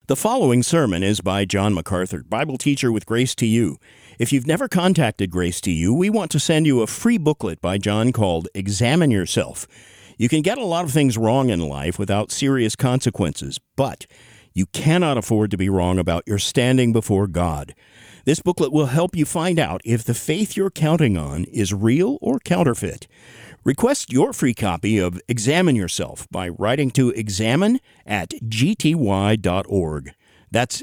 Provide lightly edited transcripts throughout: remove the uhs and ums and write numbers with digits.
The following sermon is by John MacArthur, Bible teacher with Grace to You. If you've never contacted Grace to You, we want to send you a free booklet by John called Examine Yourself. You can get a lot of things wrong in life without serious consequences, but you cannot afford to be wrong about your standing before God. This booklet will help you find out if the faith you're counting on is real or counterfeit. Request your free copy of Examine Yourself by writing to examine@gty.org. That's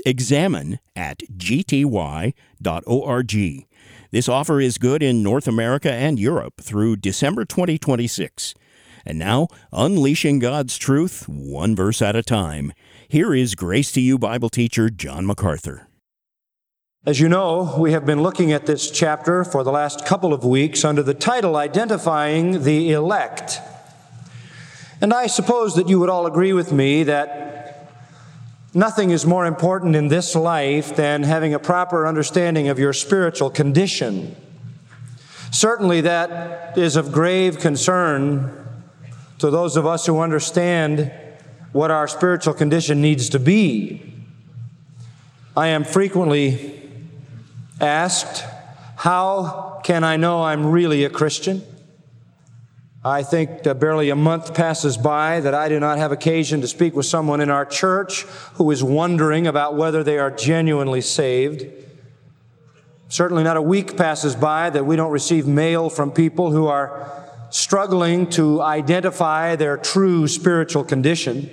examine@gty.org. This offer is good in North America and Europe through December 2026. And now, unleashing God's truth, one verse at a time. Here is Grace to You Bible teacher John MacArthur. As you know, we have been looking at this chapter for the last couple of weeks under the title, Identifying the Elect. And I suppose that you would all agree with me that nothing is more important in this life than having a proper understanding of your spiritual condition. Certainly that is of grave concern to those of us who understand what our spiritual condition needs to be. I am frequently asked, how can I know I'm really a Christian? I think barely a month passes by that I do not have occasion to speak with someone in our church who is wondering about whether they are genuinely saved. Certainly not a week passes by that we don't receive mail from people who are struggling to identify their true spiritual condition.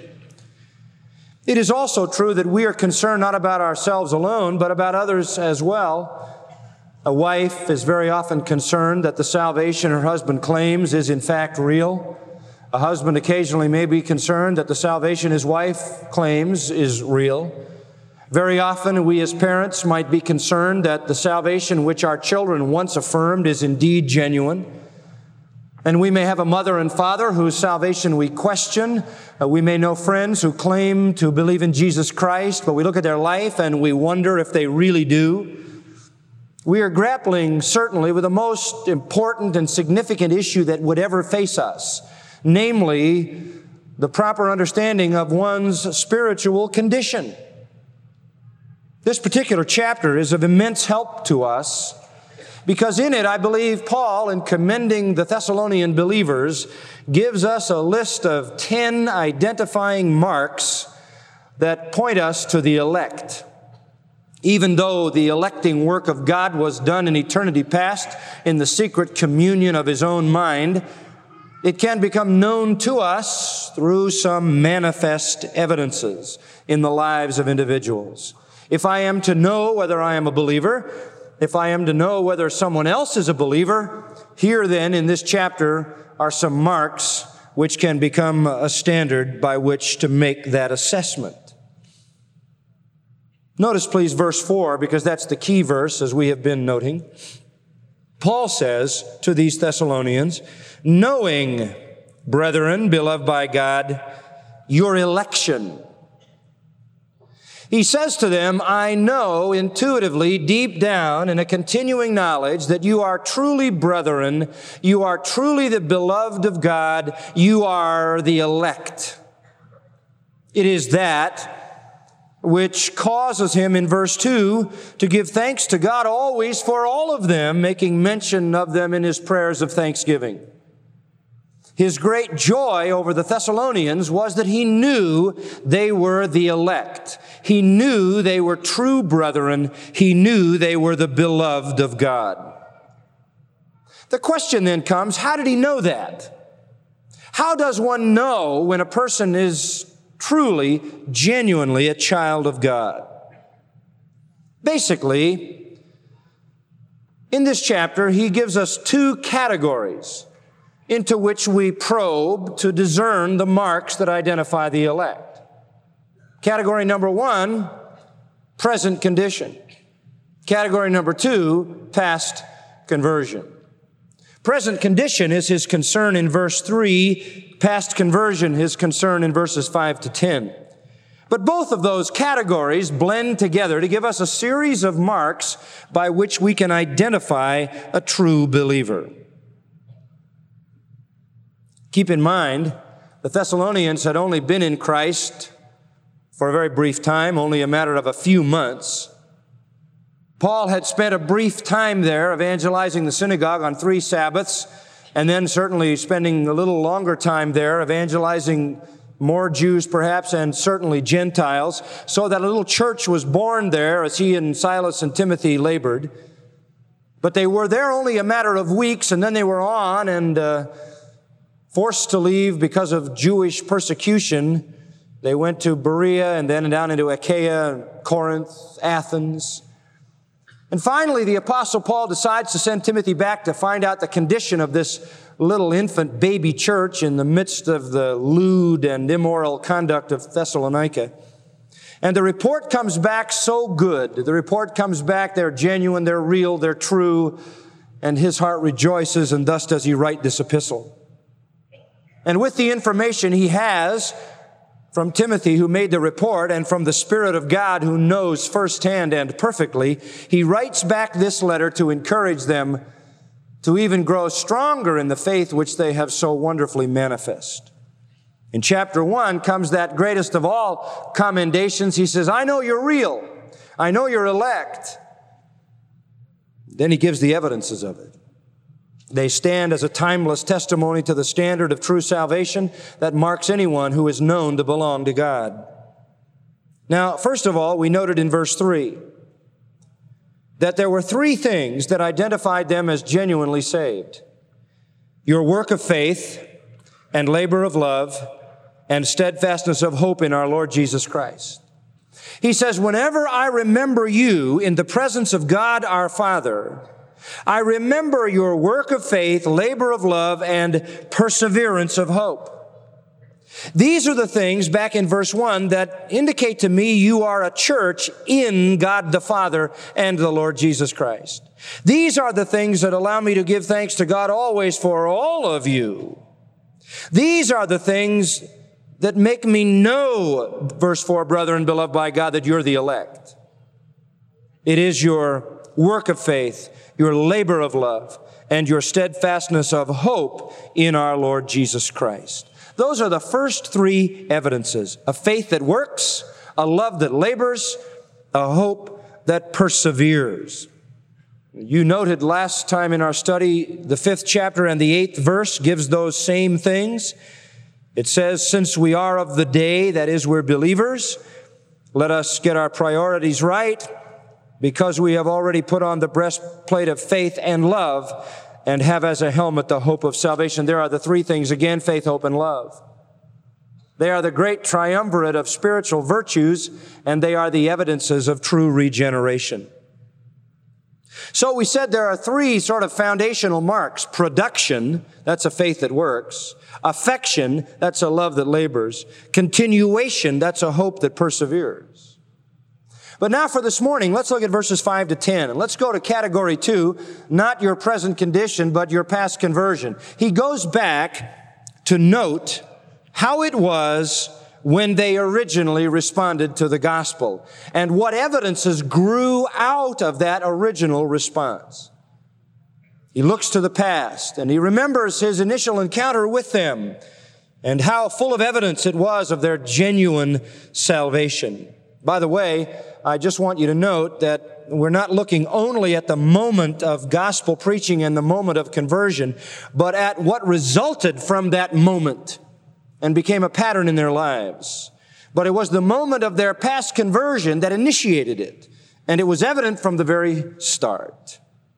It is also true that we are concerned not about ourselves alone, but about others as well. A wife is very often concerned that the salvation her husband claims is in fact real. A husband occasionally may be concerned that the salvation his wife claims is real. Very often we as parents might be concerned that the salvation which our children once affirmed is indeed genuine. And we may have a mother and father whose salvation we question. We may know friends who claim to believe in Jesus Christ, but we look at their life and we wonder if they really do. We are grappling certainly with the most important and significant issue that would ever face us, namely the proper understanding of one's spiritual condition. This particular chapter is of immense help to us, because in it, I believe Paul, in commending the Thessalonian believers, gives us a list of 10 identifying marks that point us to the elect. Even though the electing work of God was done in eternity past in the secret communion of His own mind, it can become known to us through some manifest evidences in the lives of individuals. If I am to know whether I am a believer, if I am to know whether someone else is a believer, here then in this chapter are some marks which can become a standard by which to make that assessment. Notice please verse 4, because that's the key verse as we have been noting. Paul says to these Thessalonians, knowing, brethren, beloved by God, your election. He says to them, I know intuitively, deep down, in a continuing knowledge that you are truly brethren, you are truly the beloved of God, you are the elect. It is that which causes him in verse 2 to give thanks to God always for all of them, making mention of them in his prayers of thanksgiving. His great joy over the Thessalonians was that he knew they were the elect. He knew they were true brethren. He knew they were the beloved of God. The question then comes, how did he know that? How does one know when a person is truly, genuinely a child of God? Basically, in this chapter, he gives us two categories into which we probe to discern the marks that identify the elect. Category number 1, present condition. Category number 2, past conversion. Present condition is his concern in verse 3, past conversion his concern in verses 5 to 10. But both of those categories blend together to give us a series of marks by which we can identify a true believer. Keep in mind, the Thessalonians had only been in Christ for a very brief time, only a matter of a few months. Paul had spent a brief time there evangelizing the synagogue on 3 Sabbaths, and then certainly spending a little longer time there evangelizing more Jews perhaps, and certainly Gentiles, so that a little church was born there as he and Silas and Timothy labored. But they were there only a matter of weeks, and then they were on and forced to leave because of Jewish persecution. They went to Berea and then down into Achaia, Corinth, Athens. And finally, the Apostle Paul decides to send Timothy back to find out the condition of this little infant baby church in the midst of the lewd and immoral conduct of Thessalonica. And the report comes back so good. The report comes back, they're genuine, they're real, they're true, and his heart rejoices, and thus does he write this epistle. And with the information he has from Timothy, who made the report, and from the Spirit of God, who knows firsthand and perfectly, he writes back this letter to encourage them to even grow stronger in the faith which they have so wonderfully manifest. In chapter 1 comes that greatest of all commendations. He says, I know you're real. I know you're elect. Then he gives the evidences of it. They stand as a timeless testimony to the standard of true salvation that marks anyone who is known to belong to God. Now, first of all, we noted in verse 3 that there were 3 things that identified them as genuinely saved: your work of faith and labor of love and steadfastness of hope in our Lord Jesus Christ. He says, whenever I remember you in the presence of God our Father, I remember your work of faith, labor of love, and perseverance of hope. These are the things, back in verse 1, that indicate to me you are a church in God the Father and the Lord Jesus Christ. These are the things that allow me to give thanks to God always for all of you. These are the things that make me know, verse 4, brethren, beloved by God, that you're the elect. It is your work of faith, your labor of love, and your steadfastness of hope in our Lord Jesus Christ. Those are the first 3 evidences: a faith that works, a love that labors, a hope that perseveres. You noted last time in our study, the 5th chapter and the 8th verse gives those same things. It says, since we are of the day, that is, we're believers, let us get our priorities right, because we have already put on the breastplate of faith and love and have as a helmet the hope of salvation. There are the 3 things again: faith, hope, and love. They are the great triumvirate of spiritual virtues, and they are the evidences of true regeneration. So we said there are 3 sort of foundational marks: production, that's a faith that works; affection, that's a love that labors; continuation, that's a hope that perseveres. But now for this morning, let's look at verses 5 to 10, and let's go to category 2, not your present condition, but your past conversion. He goes back to note how it was when they originally responded to the gospel, and what evidences grew out of that original response. He looks to the past, and he remembers his initial encounter with them, and how full of evidence it was of their genuine salvation. By the way, I just want you to note that we're not looking only at the moment of gospel preaching and the moment of conversion, but at what resulted from that moment and became a pattern in their lives. But it was the moment of their past conversion that initiated it, and it was evident from the very start.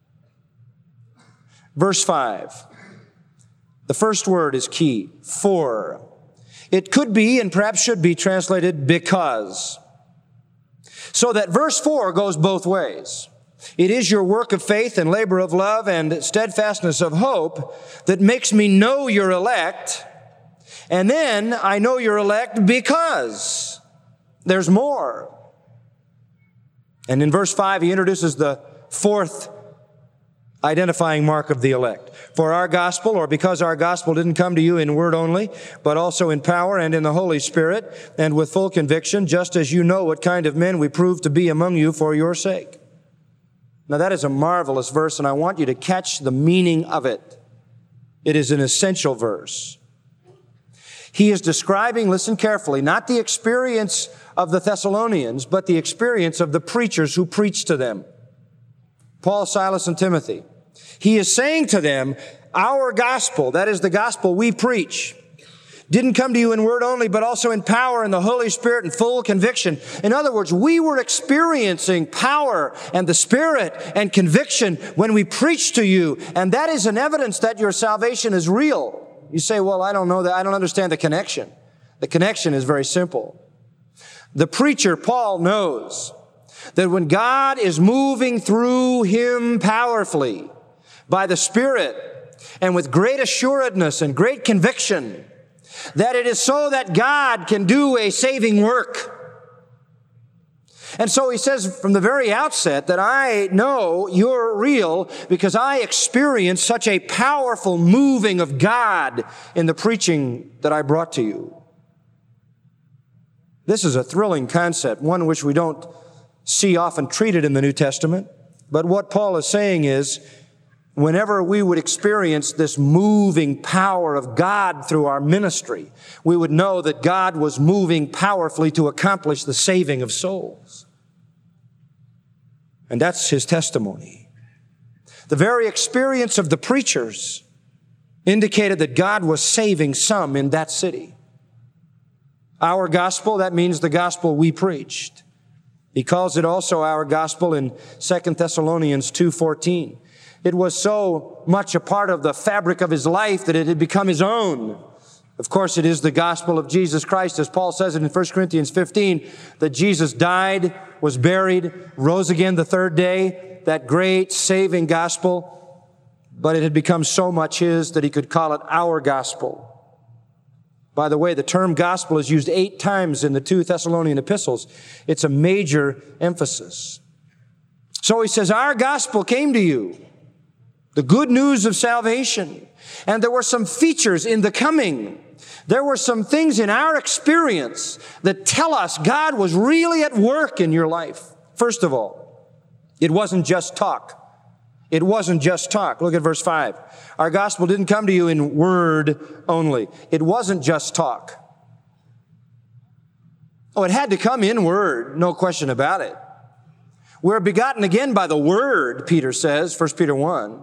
Verse 5. The first word is key: for. It could be, and perhaps should be, translated because. So that verse 4 goes both ways. It is your work of faith and labor of love and steadfastness of hope that makes me know you're elect. And then I know you're elect because there's more. And in verse 5, he introduces the 4th identifying mark of the elect. For our gospel, or because our gospel didn't come to you in word only, but also in power and in the Holy Spirit, and with full conviction, just as you know what kind of men we proved to be among you for your sake. Now that is a marvelous verse, and I want you to catch the meaning of it. It is an essential verse. He is describing, listen carefully, not the experience of the Thessalonians, but the experience of the preachers who preached to them. Paul, Silas, and Timothy. He is saying to them, our gospel, that is the gospel we preach, didn't come to you in word only, but also in power and the Holy Spirit and full conviction. In other words, we were experiencing power and the Spirit and conviction when we preached to you. And that is an evidence that your salvation is real. You say, well, I don't know that. I don't understand the connection. The connection is very simple. The preacher, Paul, knows that when God is moving through him powerfully by the Spirit and with great assuredness and great conviction, that it is so that God can do a saving work. And so he says from the very outset that I know you're real because I experienced such a powerful moving of God in the preaching that I brought to you. This is a thrilling concept, one which we don't see often treated in the New Testament. But what Paul is saying is, whenever we would experience this moving power of God through our ministry, we would know that God was moving powerfully to accomplish the saving of souls. And that's his testimony. The very experience of the preachers indicated that God was saving some in that city. Our gospel, that means the gospel we preached. He calls it also our gospel in 2 Thessalonians 2:14. It was so much a part of the fabric of his life that it had become his own. Of course, it is the gospel of Jesus Christ, as Paul says it in 1 Corinthians 15, that Jesus died, was buried, rose again the third day, that great saving gospel, but it had become so much his that he could call it our gospel. By the way, the term gospel is used 8 times in the 2 Thessalonian epistles. It's a major emphasis. So he says, our gospel came to you, the good news of salvation. And there were some features in the coming. There were some things in our experience that tell us God was really at work in your life. First of all, it wasn't just talk. It wasn't just talk. Look at verse 5. Our gospel didn't come to you in word only. It wasn't just talk. Oh, it had to come in word, no question about it. We're begotten again by the word, Peter says, 1 Peter 1.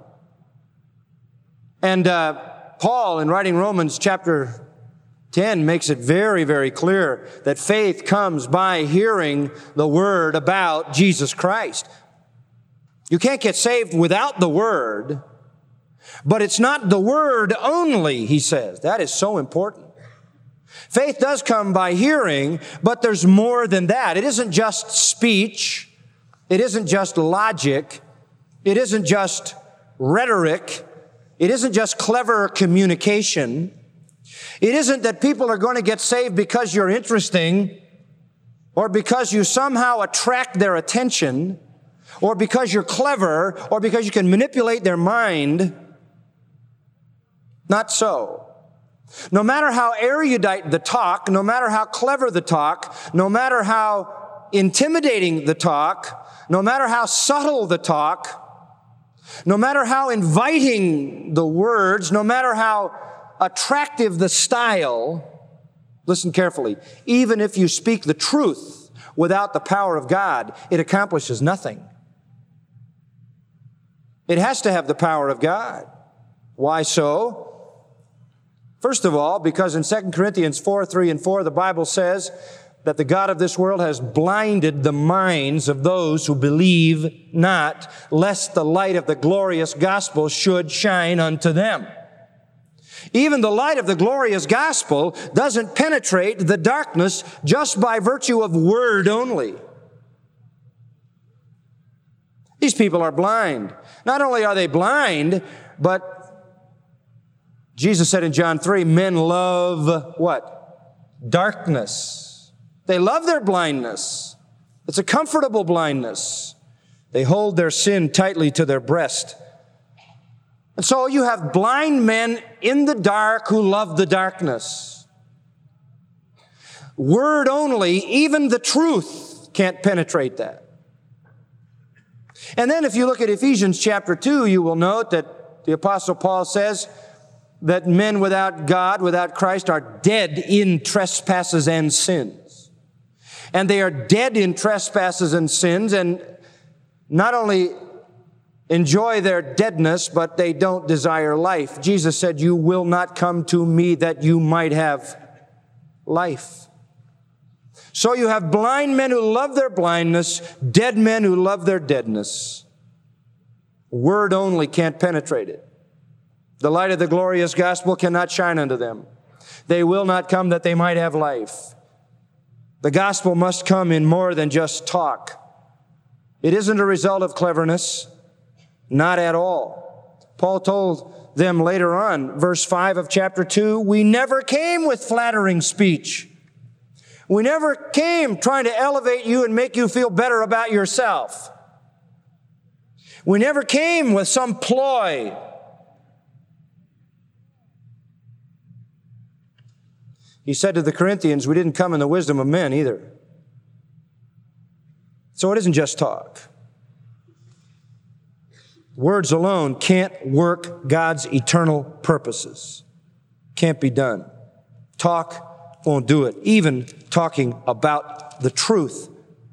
And Paul, in writing Romans chapter 10, makes it very, very clear that faith comes by hearing the word about Jesus Christ. You can't get saved without the word, but it's not the word only, he says. That is so important. Faith does come by hearing, but there's more than that. It isn't just speech. It isn't just logic. It isn't just rhetoric. It isn't just clever communication. It isn't that people are going to get saved because you're interesting or because you somehow attract their attention or because you're clever or because you can manipulate their mind. Not so. No matter how erudite the talk, no matter how clever the talk, no matter how intimidating the talk, no matter how subtle the talk, no matter how inviting the words, no matter how attractive the style, listen carefully, even if you speak the truth without the power of God, it accomplishes nothing. It has to have the power of God. Why so? First of all, because in 2 Corinthians 4:3 and 4, the Bible says that the God of this world has blinded the minds of those who believe not, lest the light of the glorious gospel should shine unto them. Even the light of the glorious gospel doesn't penetrate the darkness just by virtue of word only. These people are blind. Not only are they blind, but Jesus said in John 3, men love what? Darkness. They love their blindness. It's a comfortable blindness. They hold their sin tightly to their breast. And so you have blind men in the dark who love the darkness. Word only, even the truth, can't penetrate that. And then if you look at Ephesians chapter 2, you will note that the Apostle Paul says that men without God, without Christ, are dead in trespasses and sins. and they are dead in trespasses and sins, and not only enjoy their deadness, but they don't desire life. Jesus said, you will not come to me that you might have life. So you have blind men who love their blindness, dead men who love their deadness. Word only can't penetrate it. The light of the glorious gospel cannot shine unto them. They will not come that they might have life. The gospel must come in more than just talk. It isn't a result of cleverness. Not at all. Paul told them later on, verse 5 of chapter 2, we never came with flattering speech. We never came trying to elevate you and make you feel better about yourself. We never came with some ploy. He said to the Corinthians, we didn't come in the wisdom of men either. So it isn't just talk. Words alone can't work God's eternal purposes. Can't be done. Talk won't do it, even talking about the truth.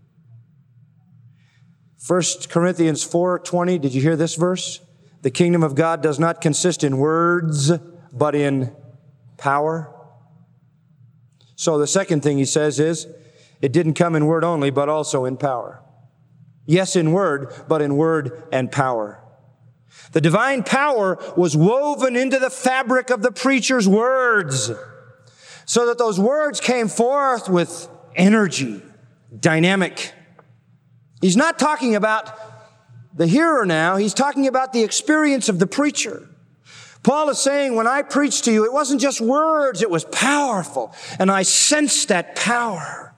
1 Corinthians 4:20, did you hear this verse? The kingdom of God does not consist in words, but in power. So the second thing he says is, it didn't come in word only, but also in power. Yes, in word, but in word and power. The divine power was woven into the fabric of the preacher's words, so that those words came forth with energy, dynamic. He's not talking about the hearer now. He's talking about the experience of the preacher. Paul is saying, when I preached to you, it wasn't just words, it was powerful. And I sensed that power.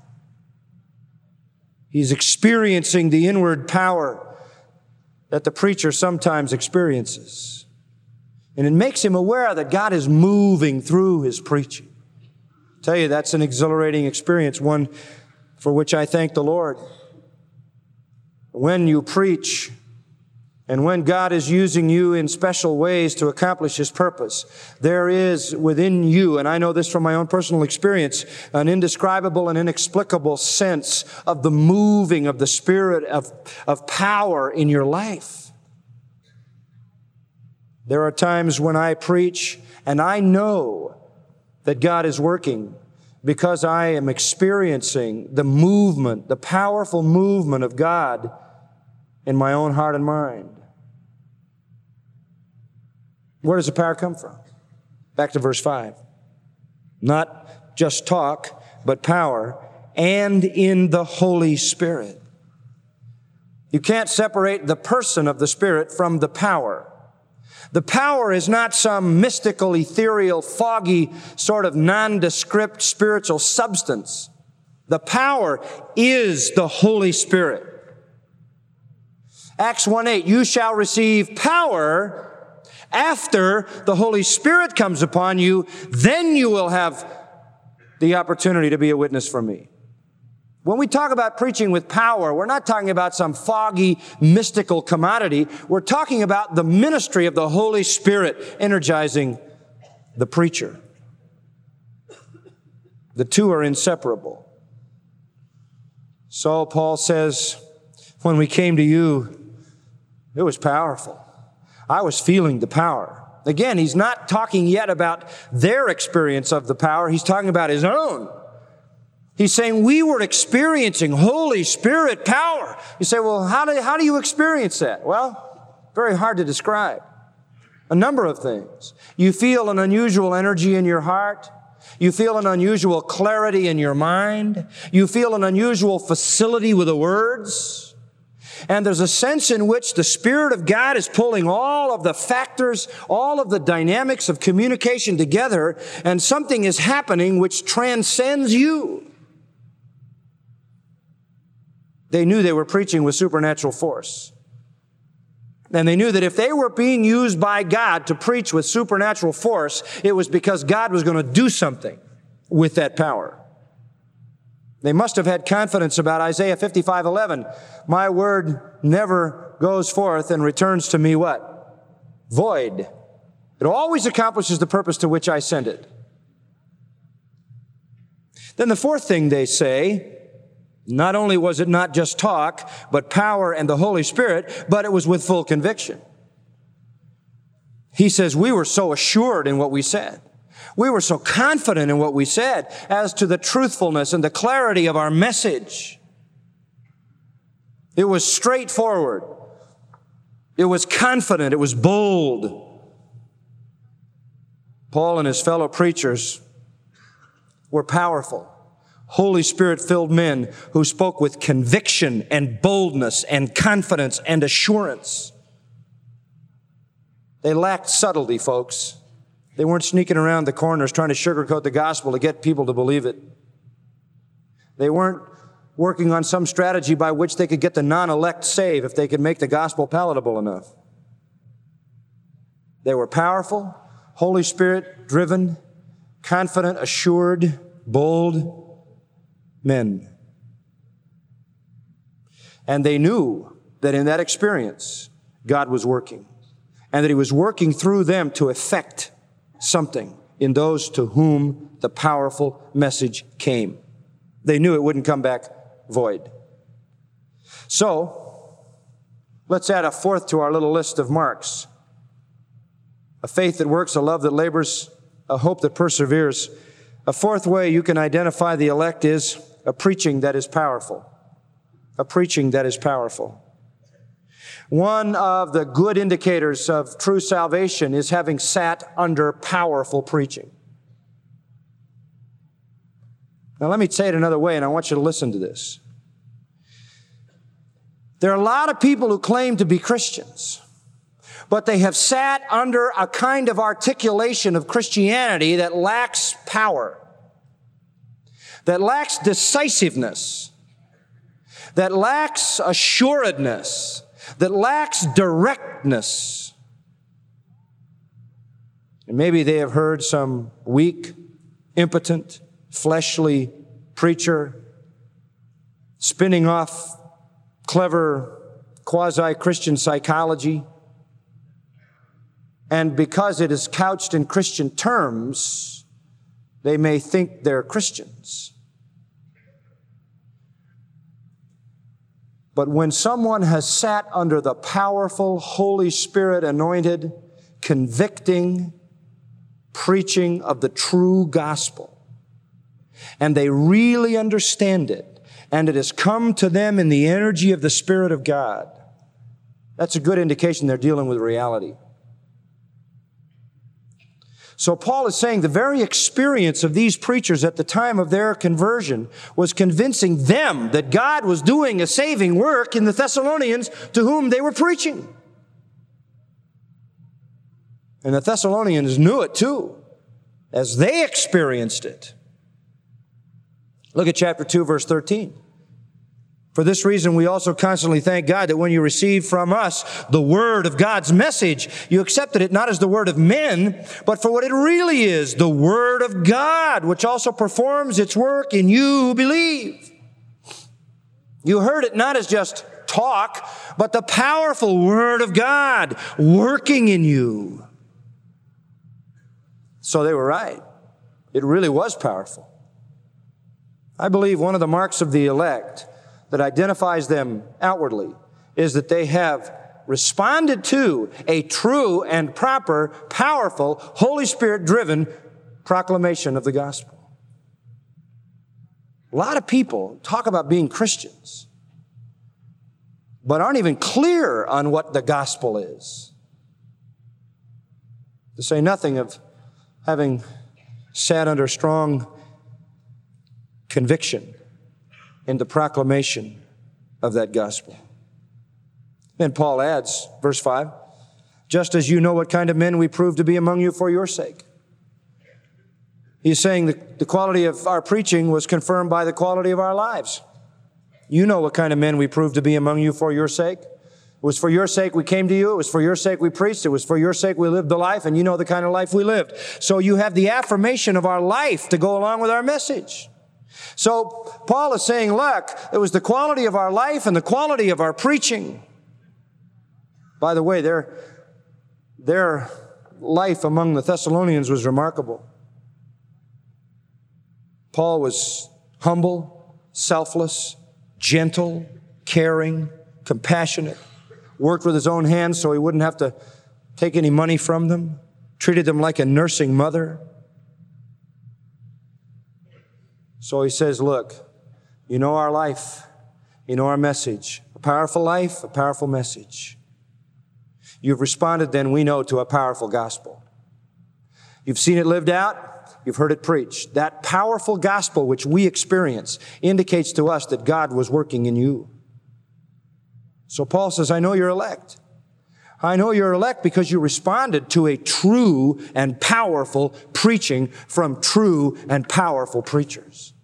He's experiencing the inward power that the preacher sometimes experiences. And it makes him aware that God is moving through his preaching. I tell you, that's an exhilarating experience, one for which I thank the Lord. When you preach, and when God is using you in special ways to accomplish His purpose, there is within you, and I know this from my own personal experience, an indescribable and inexplicable sense of the moving of the Spirit of power in your life. There are times when I preach and I know that God is working because I am experiencing the movement, the powerful movement of God in my own heart and mind. Where does the power come from? Back to verse 5. Not just talk, but power, and in the Holy Spirit. You can't separate the person of the Spirit from the power. The power is not some mystical, ethereal, foggy, sort of nondescript spiritual substance. The power is the Holy Spirit. Acts 1:8, you shall receive power after the Holy Spirit comes upon you, then you will have the opportunity to be a witness for me. When we talk about preaching with power, we're not talking about some foggy, mystical commodity. We're talking about the ministry of the Holy Spirit energizing the preacher. The two are inseparable. So Paul says, when we came to you, it was powerful. I was feeling the power. Again, he's not talking yet about their experience of the power. He's talking about his own. He's saying we were experiencing Holy Spirit power. You say, well, how do you experience that? Well, very hard to describe. A number of things. You feel an unusual energy in your heart. You feel an unusual clarity in your mind. You feel an unusual facility with the words. And there's a sense in which the Spirit of God is pulling all of the factors, all of the dynamics of communication together, and something is happening which transcends you. They knew they were preaching with supernatural force. And they knew that if they were being used by God to preach with supernatural force, it was because God was going to do something with that power. They must have had confidence about Isaiah 55:11. My word never goes forth and returns to me what? Void. It always accomplishes the purpose to which I send it. Then the fourth thing they say Not only was it not just talk, but power and the Holy Spirit, but it was with full conviction. He says, we were so assured in what we said. We were so confident in what we said as to the truthfulness and the clarity of our message. It was straightforward. It was confident. It was bold. Paul and his fellow preachers were powerful, Holy Spirit-filled men who spoke with conviction and boldness and confidence and assurance. They lacked subtlety, folks. They weren't sneaking around the corners trying to sugarcoat the gospel to get people to believe it. They weren't working on some strategy by which they could get the non-elect saved if they could make the gospel palatable enough. They were powerful, Holy Spirit-driven, confident, assured, bold men. And they knew that in that experience, God was working, and that He was working through them to effect something in those to whom the powerful message came. They knew it wouldn't come back void. So, let's add a fourth to our little list of marks. A faith that works, a love that labors, a hope that perseveres. A fourth way you can identify the elect is a preaching that is powerful. A preaching that is powerful. One of the good indicators of true salvation is having sat under powerful preaching. Now let me say it another way, and I want you to listen to this. There are a lot of people who claim to be Christians, but they have sat under a kind of articulation of Christianity that lacks power, that lacks decisiveness, that lacks assuredness, that lacks directness. And maybe they have heard some weak, impotent, fleshly preacher spinning off clever quasi-Christian psychology. And because it is couched in Christian terms, they may think they're Christians. But when someone has sat under the powerful, Holy Spirit anointed, convicting preaching of the true gospel, and they really understand it, and it has come to them in the energy of the Spirit of God, that's a good indication they're dealing with reality. So Paul is saying the very experience of these preachers at the time of their conversion was convincing them that God was doing a saving work in the Thessalonians to whom they were preaching. And the Thessalonians knew it too, as they experienced it. Look at chapter 2, verse 13. For this reason, we also constantly thank God that when you received from us the word of God's message, you accepted it not as the word of men, but for what it really is, the word of God, which also performs its work in you who believe. You heard it not as just talk, but the powerful word of God working in you. So they were right. It really was powerful. I believe one of the marks of the elect that identifies them outwardly is that they have responded to a true and proper, powerful, Holy Spirit-driven proclamation of the gospel. A lot of people talk about being Christians, but aren't even clear on what the gospel is. To say nothing of having sat under strong conviction in the proclamation of that gospel. Then Paul adds, verse 5, just as you know what kind of men we prove to be among you for your sake. He's saying the quality of our preaching was confirmed by the quality of our lives. You know what kind of men we proved to be among you for your sake. It was for your sake we came to you. It was for your sake we preached. It was for your sake we lived the life, and you know the kind of life we lived. So you have the affirmation of our life to go along with our message. So Paul is saying, look, it was the quality of our life and the quality of our preaching. By the way, their life among the Thessalonians was remarkable. Paul was humble, selfless, gentle, caring, compassionate, worked with his own hands so he wouldn't have to take any money from them, treated them like a nursing mother. So he says, look, you know our life, you know our message, a powerful life, a powerful message. You've responded then, we know, to a powerful gospel. You've seen it lived out, you've heard it preached. That powerful gospel which we experience indicates to us that God was working in you. So Paul says, I know you're elect. I know you're elect because you responded to a true and powerful preaching from true and powerful preachers.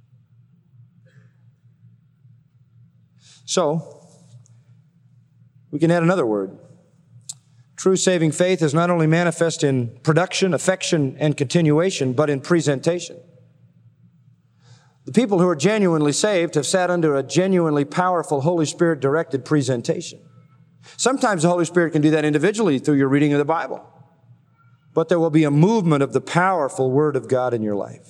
So, we can add another word. True saving faith is not only manifest in production, affection, and continuation, but in presentation. The people who are genuinely saved have sat under a genuinely powerful Holy Spirit-directed presentation. Sometimes the Holy Spirit can do that individually through your reading of the Bible. But there will be a movement of the powerful Word of God in your life.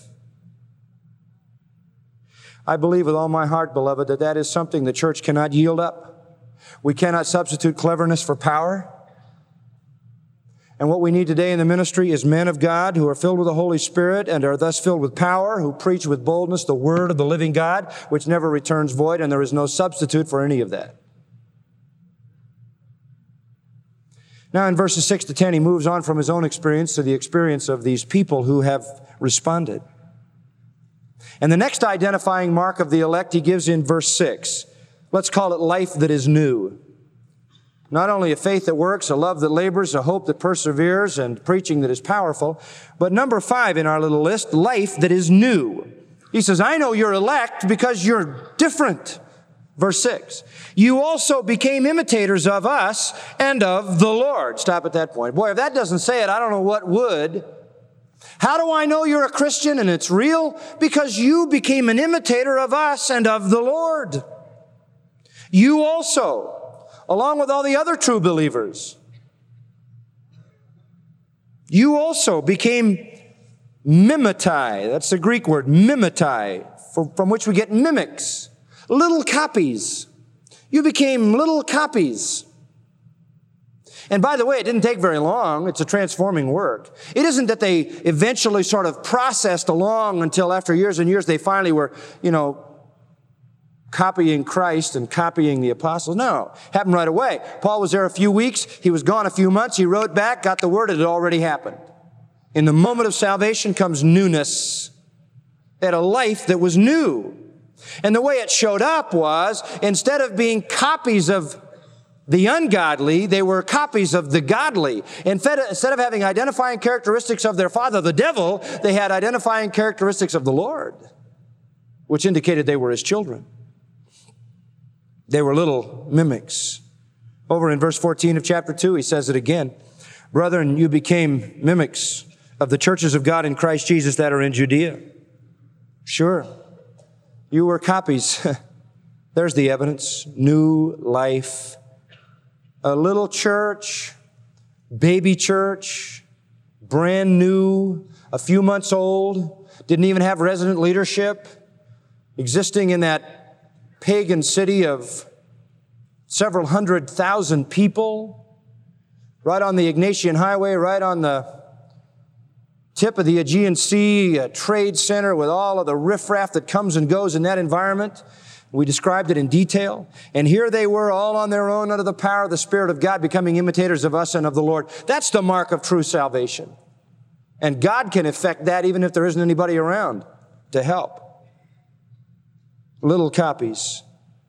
I believe with all my heart, beloved, that that is something the church cannot yield up. We cannot substitute cleverness for power. And what we need today in the ministry is men of God who are filled with the Holy Spirit and are thus filled with power, who preach with boldness the Word of the living God, which never returns void, and there is no substitute for any of that. Now in verses 6 to 10, he moves on from his own experience to the experience of these people who have responded. And the next identifying mark of the elect he gives in verse 6. Let's call it life that is new. Not only a faith that works, a love that labors, a hope that perseveres, and preaching that is powerful, but number 5 in our little list, life that is new. He says, I know you're elect because you're different. Verse 6, you also became imitators of us and of the Lord. Stop at that point. Boy, if that doesn't say it, I don't know what would. How do I know you're a Christian and it's real? Because you became an imitator of us and of the Lord. You also, along with all the other true believers, you also became mimetai. That's the Greek word, mimetai, from which we get mimics. Little copies. You became little copies. And by the way, it didn't take very long. It's a transforming work. It isn't that they eventually sort of processed along until after years and years they finally were, copying Christ and copying the apostles. No, happened right away. Paul was there a few weeks. He was gone a few months. He wrote back, got the word. It had already happened. In the moment of salvation comes newness. They had a life that was new. And the way it showed up was, instead of being copies of the ungodly, they were copies of the godly. Instead of having identifying characteristics of their father, the devil, they had identifying characteristics of the Lord, which indicated they were his children. They were little mimics. Over in verse 14 of chapter 2, he says it again. Brethren, you became mimics of the churches of God in Christ Jesus that are in Judea. Sure. You were copies. There's the evidence. New life. A little church, baby church, brand new, a few months old, didn't even have resident leadership, existing in that pagan city of several 100,000 people, right on the Ignatian Highway, right on the tip of the Aegean Sea, a trade center with all of the riffraff that comes and goes in that environment. We described it in detail. And here they were all on their own under the power of the Spirit of God, becoming imitators of us and of the Lord. That's the mark of true salvation. And God can effect that even if there isn't anybody around to help. Little copies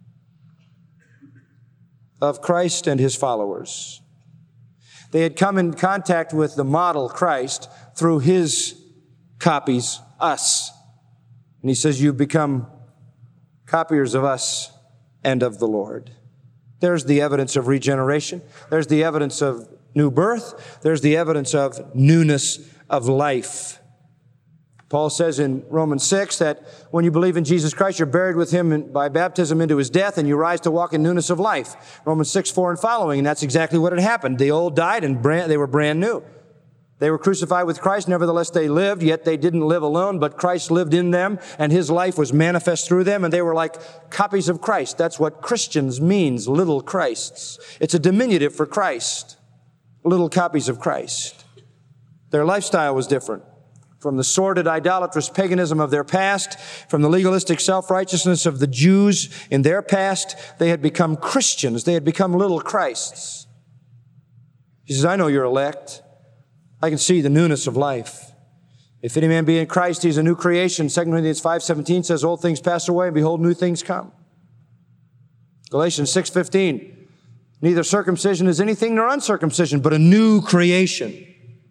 of Christ and his followers. They had come in contact with the model Christ through his copies, us. And he says, you've become copiers of us and of the Lord. There's the evidence of regeneration. There's the evidence of new birth. There's the evidence of newness of life. Paul says in Romans 6 that when you believe in Jesus Christ, you're buried with him by baptism into his death, and you rise to walk in newness of life. Romans 6:4 and following, and that's exactly what had happened. The old died, and they were brand new. They were crucified with Christ, nevertheless they lived, yet they didn't live alone, but Christ lived in them, and his life was manifest through them, and they were like copies of Christ. That's what Christians means, little Christs. It's a diminutive for Christ, little copies of Christ. Their lifestyle was different. From the sordid, idolatrous paganism of their past, from the legalistic self-righteousness of the Jews in their past, they had become Christians. They had become little Christs. He says, I know you're elect. I can see the newness of life. If any man be in Christ, he's a new creation. 2 Corinthians 5:17 says, old things pass away, and behold, new things come. Galatians 6:15, neither circumcision is anything nor uncircumcision, but a new creation.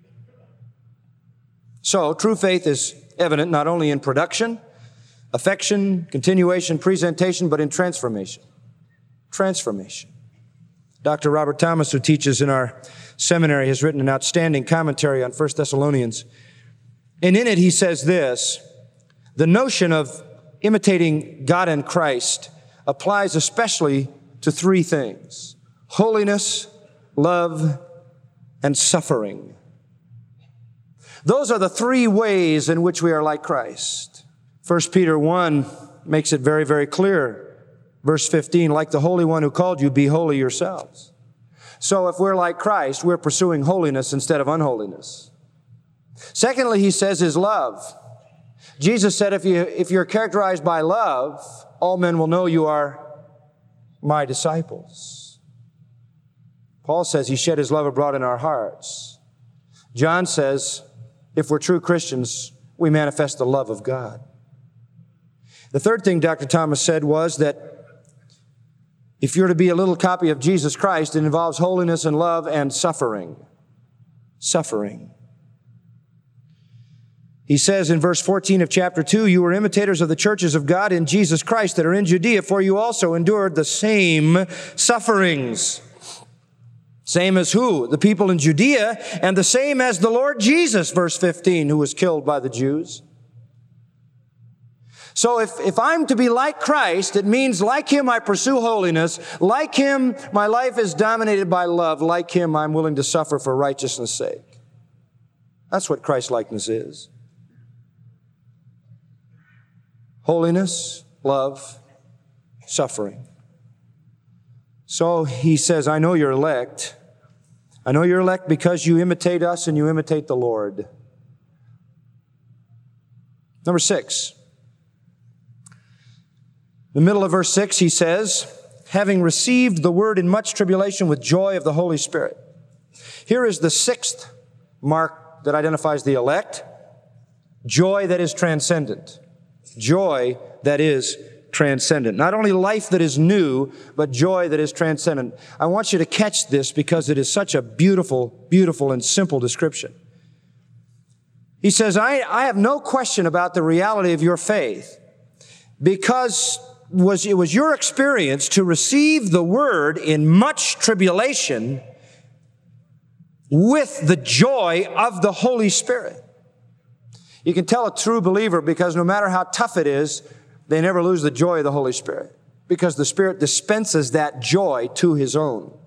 So, true faith is evident not only in production, affection, continuation, presentation, but in transformation. Transformation. Dr. Robert Thomas, who teaches in our seminary, has written an outstanding commentary on 1 Thessalonians. And in it he says this, the notion of imitating God and Christ applies especially to three things: holiness, love, and suffering. Those are the three ways in which we are like Christ. 1 Peter 1 makes it very, very clear. Verse 15, like the Holy One who called you, be holy yourselves. So if we're like Christ, we're pursuing holiness instead of unholiness. Secondly, he says, is love. Jesus said, if you're characterized by love, all men will know you are my disciples. Paul says he shed his love abroad in our hearts. John says, if we're true Christians, we manifest the love of God. The third thing Dr. Thomas said was that if you're to be a little copy of Jesus Christ, it involves holiness and love and suffering. Suffering. He says in verse 14 of chapter 2, you were imitators of the churches of God in Jesus Christ that are in Judea, for you also endured the same sufferings. Same as who? The people in Judea, and the same as the Lord Jesus, verse 15, who was killed by the Jews. So if I'm to be like Christ, it means like Him I pursue holiness. Like Him, my life is dominated by love. Like Him, I'm willing to suffer for righteousness' sake. That's what Christ-likeness is. Holiness, love, suffering. So he says, I know you're elect. I know you're elect because you imitate us and you imitate the Lord. Number 6. In the middle of verse 6, he says, having received the word in much tribulation with joy of the Holy Spirit. Here is the 6th mark that identifies the elect. Joy that is transcendent. Joy that is transcendent. Not only life that is new, but joy that is transcendent. I want you to catch this because it is such a beautiful, beautiful and simple description. He says, I have no question about the reality of your faith because it was your experience to receive the word in much tribulation with the joy of the Holy Spirit. You can tell a true believer because no matter how tough it is, they never lose the joy of the Holy Spirit because the Spirit dispenses that joy to His own.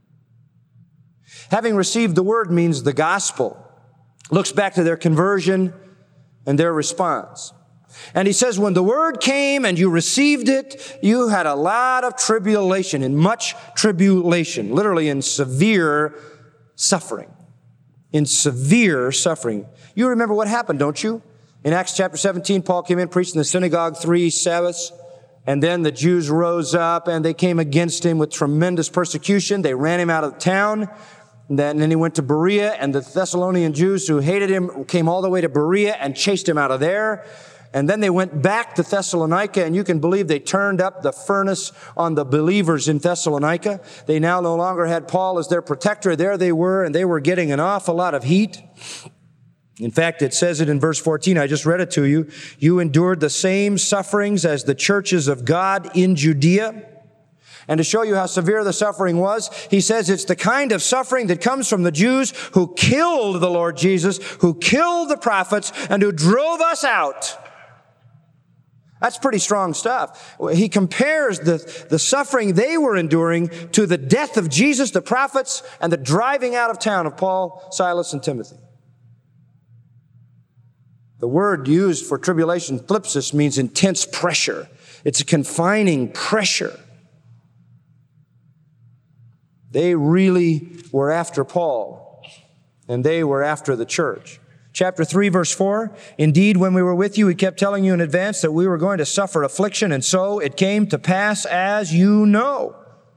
Having received the word means the gospel. Looks back to their conversion and their response. And he says, when the word came and you received it, you had a lot of tribulation, in much tribulation, literally in severe suffering. In severe suffering. You remember what happened, don't you? In Acts chapter 17, Paul came in, preached in the synagogue 3 Sabbaths, and then the Jews rose up and they came against him with tremendous persecution. They ran him out of town. And then he went to Berea, and the Thessalonian Jews who hated him came all the way to Berea and chased him out of there. And then they went back to Thessalonica, and you can believe they turned up the furnace on the believers in Thessalonica. They now no longer had Paul as their protector. There they were, and they were getting an awful lot of heat. In fact, it says it in verse 14. I just read it to you. You endured the same sufferings as the churches of God in Judea. And to show you how severe the suffering was, he says it's the kind of suffering that comes from the Jews who killed the Lord Jesus, who killed the prophets, and who drove us out. That's pretty strong stuff. He compares the suffering they were enduring to the death of Jesus, the prophets, and the driving out of town of Paul, Silas, and Timothy. The word used for tribulation, thlipsis, means intense pressure. It's a confining pressure. They really were after Paul, and they were after the church. Chapter 3, verse 4, indeed, when we were with you, we kept telling you in advance that we were going to suffer affliction, and so it came to pass as you know.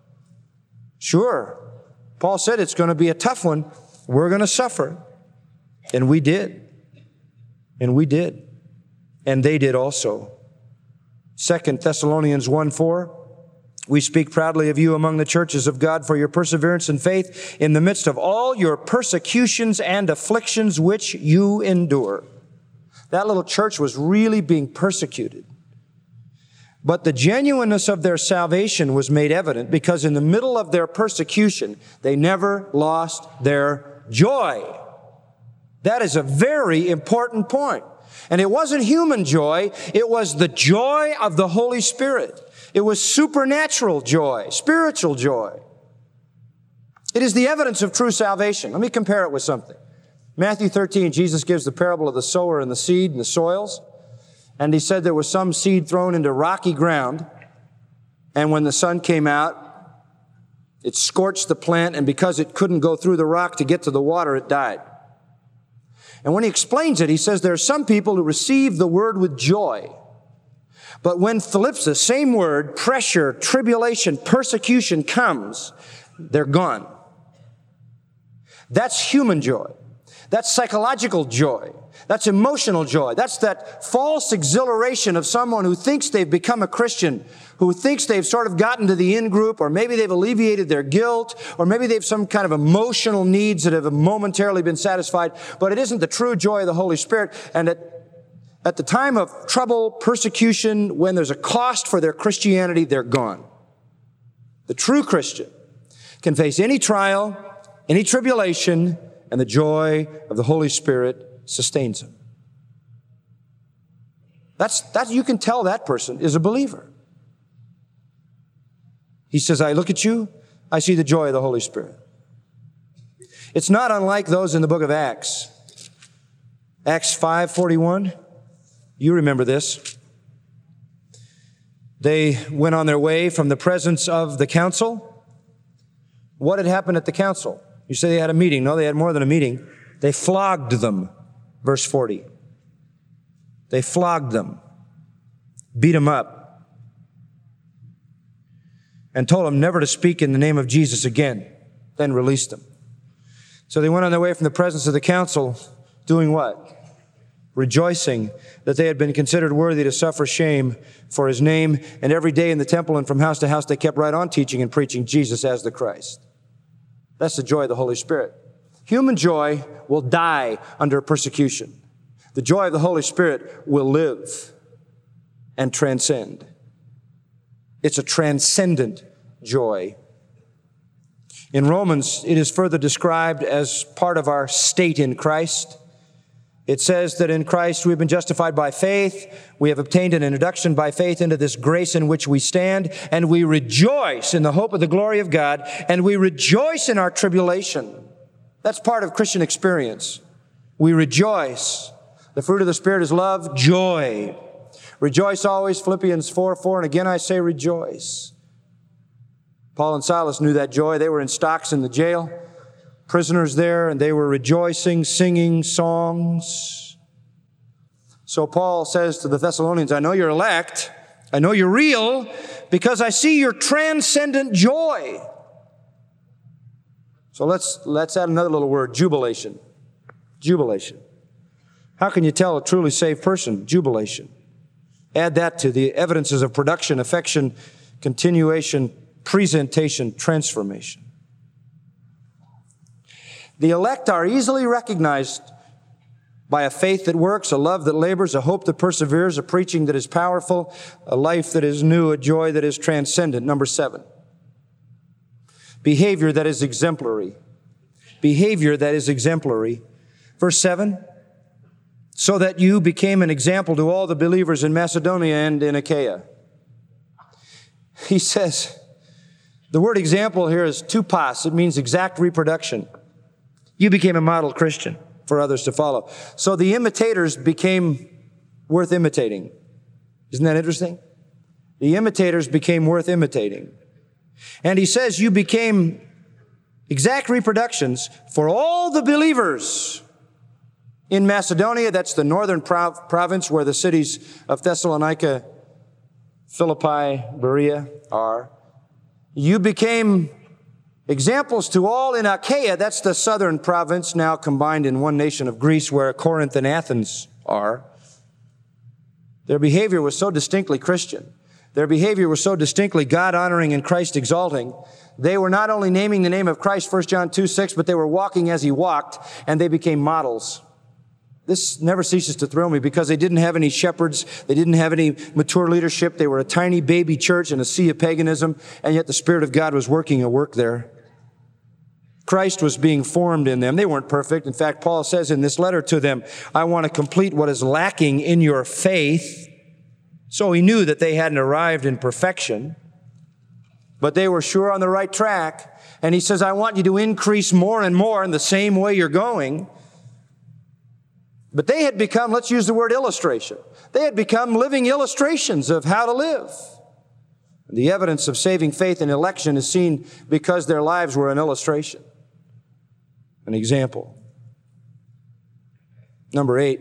Sure, Paul said it's going to be a tough one. We're going to suffer. And we did. And we did. And they did also. 2 Thessalonians 1:4, we speak proudly of you among the churches of God for your perseverance and faith in the midst of all your persecutions and afflictions which you endure. That little church was really being persecuted. But the genuineness of their salvation was made evident because in the middle of their persecution, they never lost their joy. That is a very important point. And it wasn't human joy, it was the joy of the Holy Spirit. It was supernatural joy, spiritual joy. It is the evidence of true salvation. Let me compare it with something. Matthew 13, Jesus gives the parable of the sower and the seed and the soils. And he said there was some seed thrown into rocky ground. And when the sun came out, it scorched the plant. And because it couldn't go through the rock to get to the water, it died. And when he explains it, he says there are some people who receive the word with joy. But when thlipsis, same word, pressure, tribulation, persecution comes, they're gone. That's human joy. That's psychological joy. That's emotional joy. That's that false exhilaration of someone who thinks they've become a Christian, who thinks they've sort of gotten to the in-group, or maybe they've alleviated their guilt, or maybe they've some kind of emotional needs that have momentarily been satisfied, but it isn't the true joy of the Holy Spirit. And at the time of trouble, persecution, when there's a cost for their Christianity, they're gone. The true Christian can face any trial, any tribulation, and the joy of the Holy Spirit sustains him. That's you can tell that person is a believer. He says, I look at you, I see the joy of the Holy Spirit. It's not unlike those in the book of Acts. Acts 5:41. You remember this. They went on their way from the presence of the council. What had happened at the council? You say they had a meeting. No, they had more than a meeting. They flogged them. Verse 40. They flogged them, beat them up, and told them never to speak in the name of Jesus again, then released them. So they went on their way from the presence of the council, doing what? Rejoicing that they had been considered worthy to suffer shame for his name. And every day in the temple and from house to house, they kept right on teaching and preaching Jesus as the Christ. That's the joy of the Holy Spirit. Human joy will die under persecution. The joy of the Holy Spirit will live and transcend. It's a transcendent joy. In Romans, it is further described as part of our state in Christ. It says that in Christ we've been justified by faith. We have obtained an introduction by faith into this grace in which we stand, and we rejoice in the hope of the glory of God, and we rejoice in our tribulation. That's part of Christian experience. We rejoice. The fruit of the Spirit is love, joy. Rejoice always, Philippians 4:4, and again I say rejoice. Paul and Silas knew that joy. They were in stocks in the jail, prisoners there, and they were rejoicing, singing songs. So Paul says to the Thessalonians, I know you're elect, I know you're real, because I see your transcendent joy. So let's add another little word, jubilation. Jubilation. How can you tell a truly saved person? Jubilation. Add that to the evidences of production, affection, continuation, presentation, transformation. The elect are easily recognized by a faith that works, a love that labors, a hope that perseveres, a preaching that is powerful, a life that is new, a joy that is transcendent. Number 7. Behavior that is exemplary. Behavior that is exemplary. Verse 7, so that you became an example to all the believers in Macedonia and in Achaia. He says, the word example here is tupos. It means exact reproduction. You became a model Christian. for others to follow. So the imitators became worth imitating. Isn't that interesting? The imitators became worth imitating. And he says you became exact reproductions for all the believers in Macedonia. That's the northern province where the cities of Thessalonica, Philippi, Berea are. You became examples to all in Achaia. That's the southern province now combined in one nation of Greece, where Corinth and Athens are. Their behavior was so distinctly Christian. Their behavior was so distinctly God-honoring and Christ-exalting. They were not only naming the name of Christ, 1 John 2:6, but they were walking as he walked, and they became models. This never ceases to thrill me because they didn't have any shepherds. They didn't have any mature leadership. They were a tiny baby church in a sea of paganism, and yet the Spirit of God was working a work there. Christ was being formed in them. They weren't perfect. In fact, Paul says in this letter to them, I want to complete what is lacking in your faith. So he knew that they hadn't arrived in perfection, but they were sure on the right track. And he says, I want you to increase more and more in the same way you're going. But they had become, let's use the word illustration. They had become living illustrations of how to live. The evidence of saving faith and election is seen because their lives were an illustration, an example. Number 8,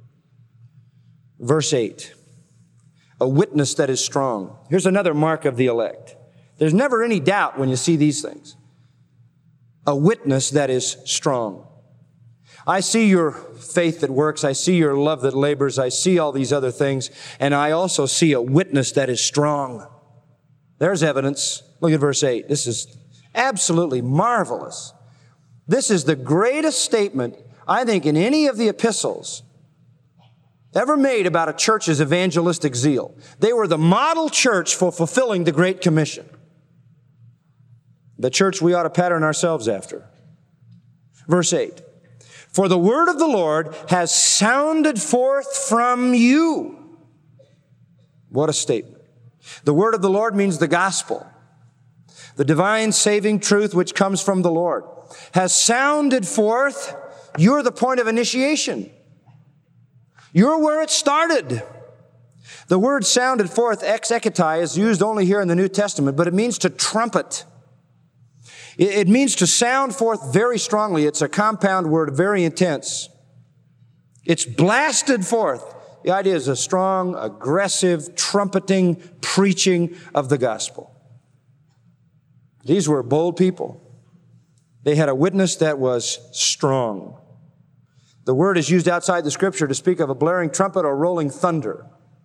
verse 8, a witness that is strong. Here's another mark of the elect. There's never any doubt when you see these things. A witness that is strong. I see your faith that works. I see your love that labors. I see all these other things. And I also see a witness that is strong. There's evidence. Look at verse 8. This is absolutely marvelous. This is the greatest statement, I think, in any of the epistles ever made about a church's evangelistic zeal. They were the model church for fulfilling the Great Commission. The church we ought to pattern ourselves after. Verse 8. For the word of the Lord has sounded forth from you. What a statement. The word of the Lord means the gospel. The divine saving truth which comes from the Lord has sounded forth. You're the point of initiation. You're where it started. The word sounded forth, ex eketai, is used only here in the New Testament, but it means to trumpet. It means to sound forth very strongly. It's a compound word, very intense. It's blasted forth. The idea is a strong, aggressive, trumpeting, preaching of the gospel. These were bold people. They had a witness that was strong. The word is used outside the Scripture to speak of a blaring trumpet or rolling thunder.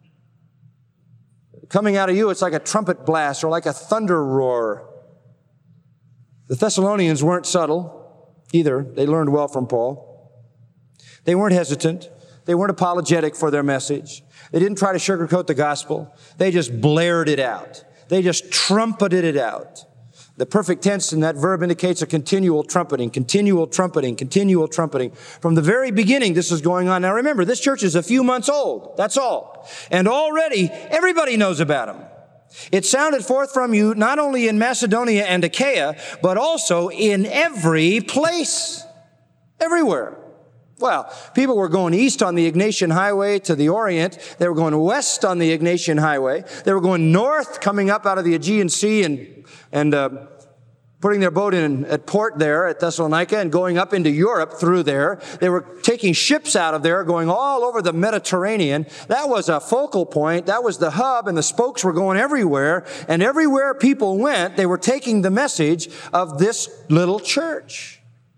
Coming out of you, it's like a trumpet blast or like a thunder roar. The Thessalonians weren't subtle either. They learned well from Paul. They weren't hesitant. They weren't apologetic for their message. They didn't try to sugarcoat the gospel. They just blared it out. They just trumpeted it out. The perfect tense in that verb indicates a continual trumpeting, continual trumpeting, continual trumpeting. From the very beginning, this is going on. Now remember, this church is a few months old. That's all. And already, everybody knows about them. It sounded forth from you not only in Macedonia and Achaia, but also in every place. Everywhere. Well, people were going east on the Egnatian Highway to the Orient. They were going west on the Egnatian Highway. They were going north, coming up out of the Aegean Sea and putting their boat in at port there at Thessalonica and going up into Europe through there. They were taking ships out of there, going all over the Mediterranean. That was a focal point. That was the hub, and the spokes were going everywhere. And everywhere people went, they were taking the message of this little church.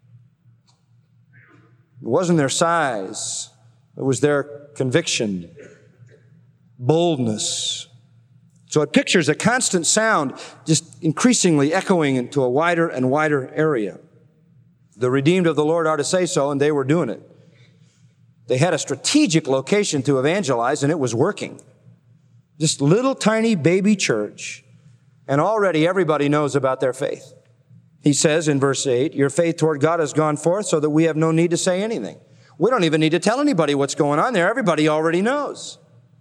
It wasn't their size. It was their conviction, boldness. So it pictures a constant sound just increasingly echoing into a wider and wider area. The redeemed of the Lord are to say so, and they were doing it. They had a strategic location to evangelize, and it was working. Just little tiny baby church, and already everybody knows about their faith. He says in verse 8, your faith toward God has gone forth so that we have no need to say anything. We don't even need to tell anybody what's going on there. Everybody already knows.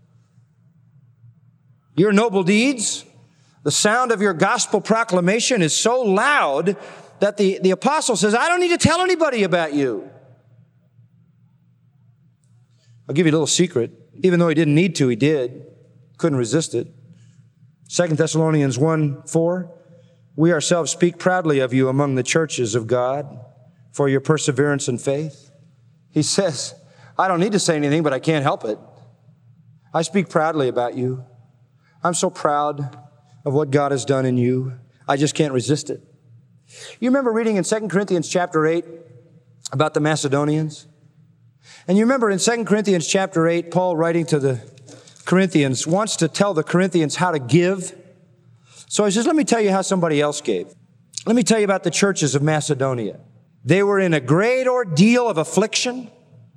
Your noble deeds, the sound of your gospel proclamation is so loud that the apostle says, I don't need to tell anybody about you. I'll give you a little secret. Even though he didn't need to, he did. Couldn't resist it. 2 Thessalonians 1:4, we ourselves speak proudly of you among the churches of God for your perseverance and faith. He says, I don't need to say anything, but I can't help it. I speak proudly about you. I'm so proud of what God has done in you. I just can't resist it. You remember reading in 2 Corinthians chapter 8 about the Macedonians? And you remember in 2 Corinthians chapter 8, Paul writing to the Corinthians wants to tell the Corinthians how to give. So he says, let me tell you how somebody else gave. Let me tell you about the churches of Macedonia. They were in a great ordeal of affliction,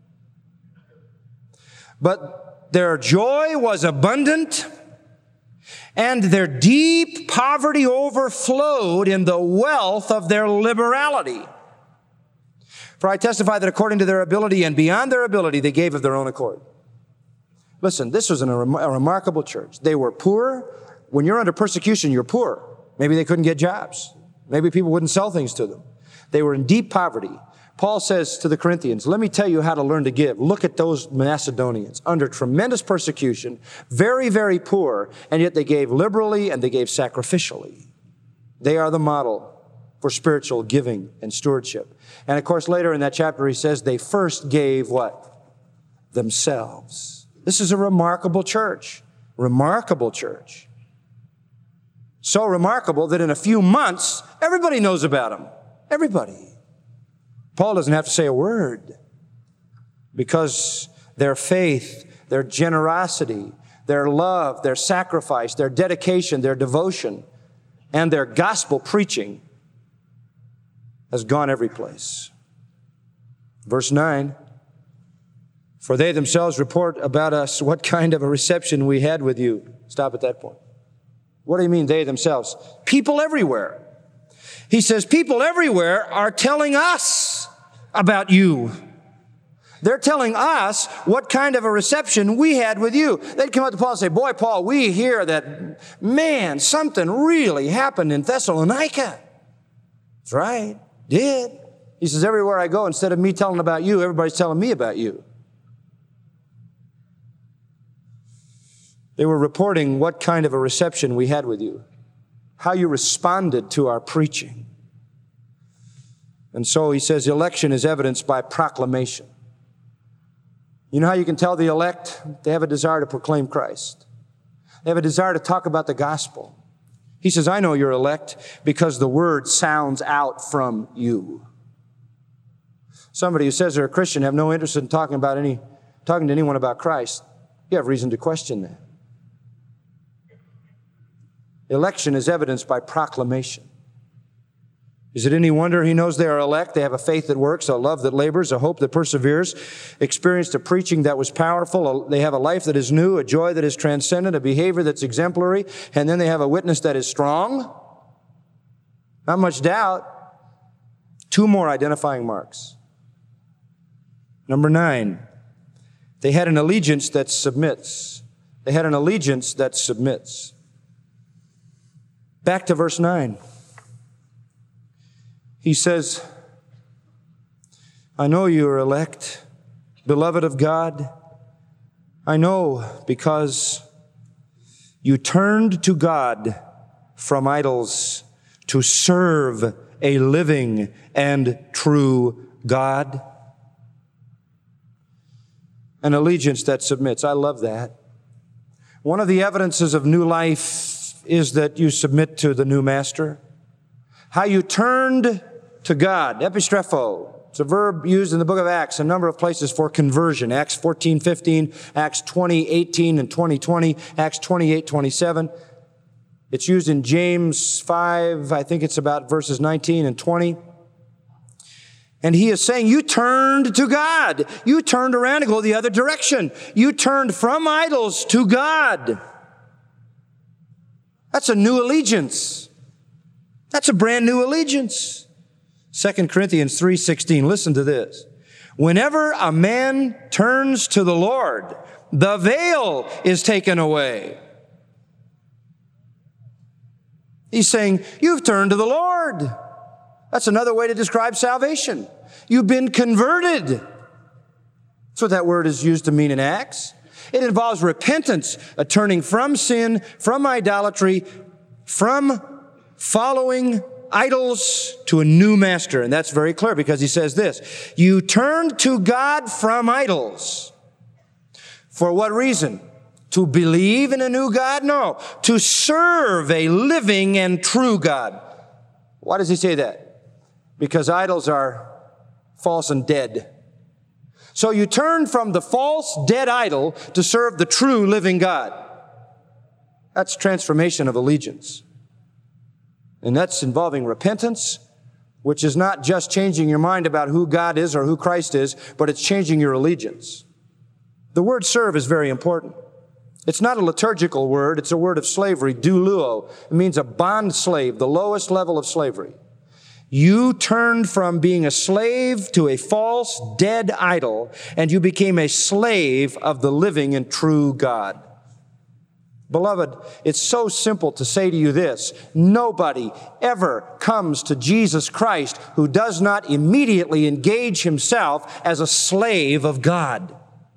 but their joy was abundant, and their deep poverty overflowed in the wealth of their liberality. For I testify that according to their ability and beyond their ability, they gave of their own accord. Listen, this was a remarkable church. They were poor. When you're under persecution, you're poor. Maybe they couldn't get jobs. Maybe people wouldn't sell things to them. They were in deep poverty. Paul says to the Corinthians, let me tell you how to learn to give. Look at those Macedonians under tremendous persecution, very, very poor, and yet they gave liberally and they gave sacrificially. They are the model for spiritual giving and stewardship. And of course, later in that chapter, he says they first gave what? Themselves. This is a remarkable church. Remarkable church. So remarkable that in a few months, everybody knows about them. Everybody. Paul doesn't have to say a word because their faith, their generosity, their love, their sacrifice, their dedication, their devotion, and their gospel preaching has gone every place. Verse 9, for they themselves report about us what kind of a reception we had with you. Stop at that point. What do you mean they themselves? People everywhere. He says people everywhere are telling us about you. They're telling us what kind of a reception we had with you. They'd come up to Paul and say, boy, Paul, we hear that, man, something really happened in Thessalonica. That's right. Did. He says, everywhere I go, instead of me telling about you, everybody's telling me about you. They were reporting what kind of a reception we had with you, how you responded to our preaching. And so he says, election is evidenced by proclamation. You know how you can tell the elect? They have a desire to proclaim Christ. They have a desire to talk about the gospel. He says, I know you're elect because the word sounds out from you. Somebody who says they're a Christian have no interest in talking to anyone about Christ. You have reason to question that. Election is evidenced by proclamation. Is it any wonder he knows they are elect? They have a faith that works, a love that labors, a hope that perseveres, experienced a preaching that was powerful. They have a life that is new, a joy that is transcendent, a behavior that's exemplary, and then they have a witness that is strong. Not much doubt. Two more identifying marks. Number 9, they had an allegiance that submits. They had an allegiance that submits. Back to verse 9. He says, I know you are elect, beloved of God. I know because you turned to God from idols to serve a living and true God. An allegiance that submits. I love that. One of the evidences of new life is that you submit to the new master. How you turned to God. Epistrepho. It's a verb used in the book of Acts, a number of places for conversion. Acts 14:15, Acts 20:18 and 20:20, Acts 28:27. It's used in James 5, I think it's about verses 19 and 20. And he is saying, you turned to God. You turned around to go the other direction. You turned from idols to God. That's a new allegiance. That's a brand new allegiance. 2 Corinthians 3:16, listen to this. Whenever a man turns to the Lord, the veil is taken away. He's saying, you've turned to the Lord. That's another way to describe salvation. You've been converted. That's what that word is used to mean in Acts. It involves repentance, a turning from sin, from idolatry, from following idols to a new master. And that's very clear because he says this, you turned to God from idols. For what reason? To believe in a new God? No. To serve a living and true God. Why does he say that? Because idols are false and dead. So you turn from the false, dead idol to serve the true, living God. That's transformation of allegiance. And that's involving repentance, which is not just changing your mind about who God is or who Christ is, but it's changing your allegiance. The word serve is very important. It's not a liturgical word. It's a word of slavery, doulo. It means a bond slave, the lowest level of slavery. You turned from being a slave to a false, dead idol, and you became a slave of the living and true God. Beloved, it's so simple to say to you this. Nobody ever comes to Jesus Christ who does not immediately engage himself as a slave of God,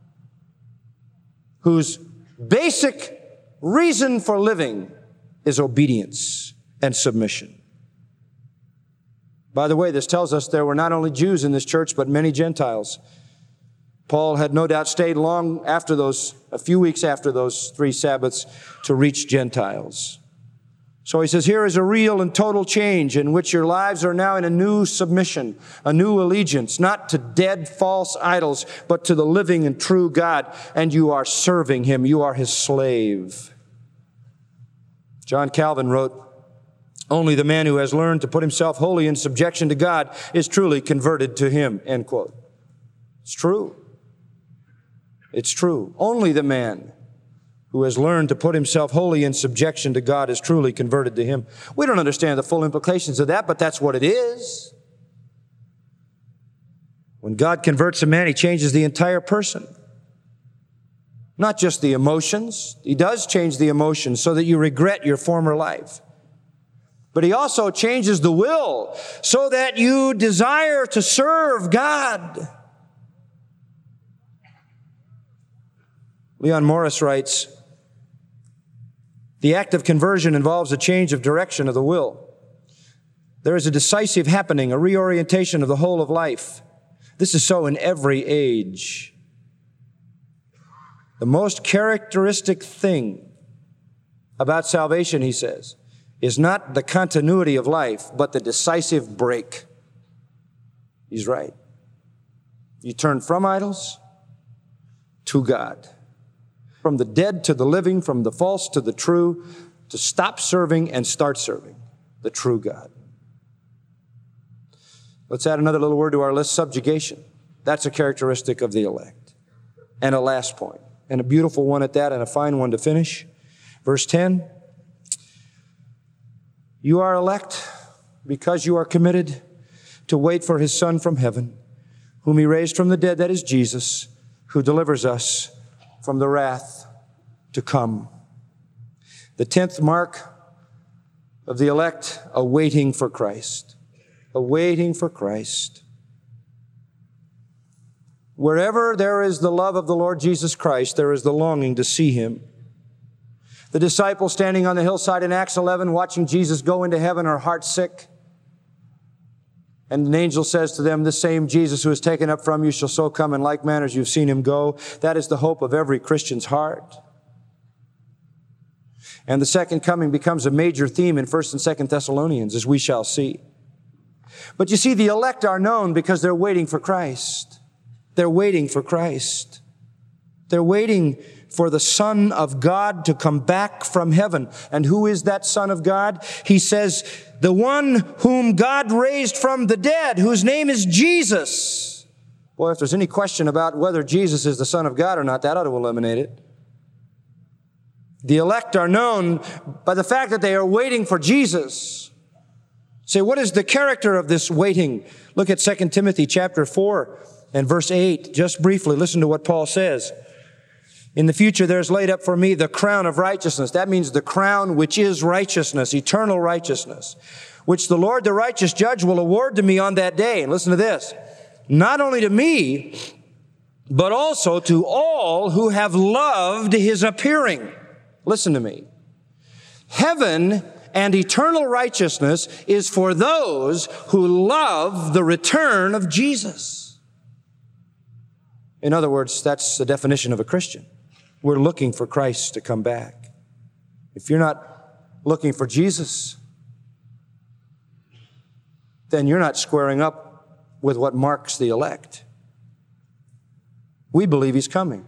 whose basic reason for living is obedience and submission. By the way, this tells us there were not only Jews in this church, but many Gentiles. Paul had no doubt stayed long after a few weeks after those 3 Sabbaths to reach Gentiles. So he says, here is a real and total change in which your lives are now in a new submission, a new allegiance, not to dead false idols, but to the living and true God, and you are serving him. You are his slave. John Calvin wrote, only the man who has learned to put himself wholly in subjection to God is truly converted to him, end quote. It's true. It's true. Only the man who has learned to put himself wholly in subjection to God is truly converted to him. We don't understand the full implications of that, but that's what it is. When God converts a man, he changes the entire person. Not just the emotions. He does change the emotions so that you regret your former life. But he also changes the will so that you desire to serve God. Leon Morris writes, the act of conversion involves a change of direction of the will. There is a decisive happening, a reorientation of the whole of life. This is so in every age. The most characteristic thing about salvation, he says, is not the continuity of life, but the decisive break. He's right. You turn from idols to God. From the dead to the living, from the false to the true, to stop serving and start serving the true God. Let's add another little word to our list, subjugation. That's a characteristic of the elect. And a last point, and a beautiful one at that, and a fine one to finish. Verse 10, you are elect because you are committed to wait for his Son from heaven, whom he raised from the dead, that is Jesus, who delivers us from the wrath to come. The 10th mark of the elect, a waiting for Christ. A waiting for Christ. Wherever there is the love of the Lord Jesus Christ, there is the longing to see him. The disciples standing on the hillside in Acts 11, watching Jesus go into heaven, are heart sick. And an angel says to them, this same Jesus who is taken up from you shall so come in like manner as you've seen him go. That is the hope of every Christian's heart. And the second coming becomes a major theme in 1st and 2nd Thessalonians, as we shall see. But you see, the elect are known because they're waiting for Christ. They're waiting for Christ. They're waiting for the Son of God to come back from heaven. And who is that Son of God? He says, the one whom God raised from the dead, whose name is Jesus. Boy, if there's any question about whether Jesus is the Son of God or not, that ought to eliminate it. The elect are known by the fact that they are waiting for Jesus. Say, what is the character of this waiting? Look at 2 Timothy chapter 4 and verse 8. Just briefly, listen to what Paul says. In the future, there's laid up for me the crown of righteousness. That means the crown which is righteousness, eternal righteousness, which the Lord, the righteous judge, will award to me on that day. And listen to this. Not only to me, but also to all who have loved his appearing. Listen to me. Heaven and eternal righteousness is for those who love the return of Jesus. In other words, that's the definition of a Christian. We're looking for Christ to come back. If you're not looking for Jesus, then you're not squaring up with what marks the elect. We believe he's coming,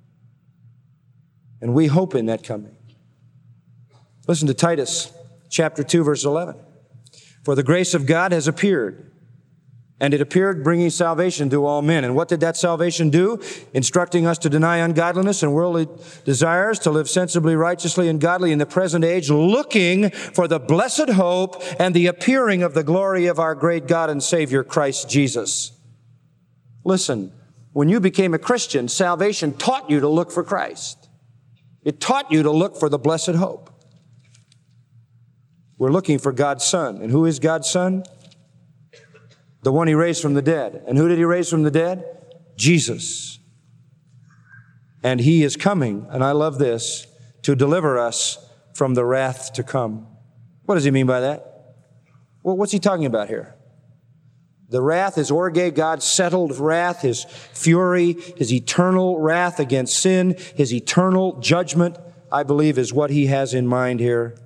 and we hope in that coming. Listen to Titus chapter 2, verse 11. For the grace of God has appeared, and it appeared bringing salvation to all men. And what did that salvation do? Instructing us to deny ungodliness and worldly desires, to live sensibly, righteously, and godly in the present age, looking for the blessed hope and the appearing of the glory of our great God and Savior, Christ Jesus. Listen, when you became a Christian, salvation taught you to look for Christ. It taught you to look for the blessed hope. We're looking for God's Son. And who is God's Son? The one he raised from the dead. And who did he raise from the dead? Jesus. And he is coming, and I love this, to deliver us from the wrath to come. What does he mean by that? Well, what's he talking about here? The wrath is orge, God's settled wrath, his fury, his eternal wrath against sin, his eternal judgment, I believe, is what he has in mind here.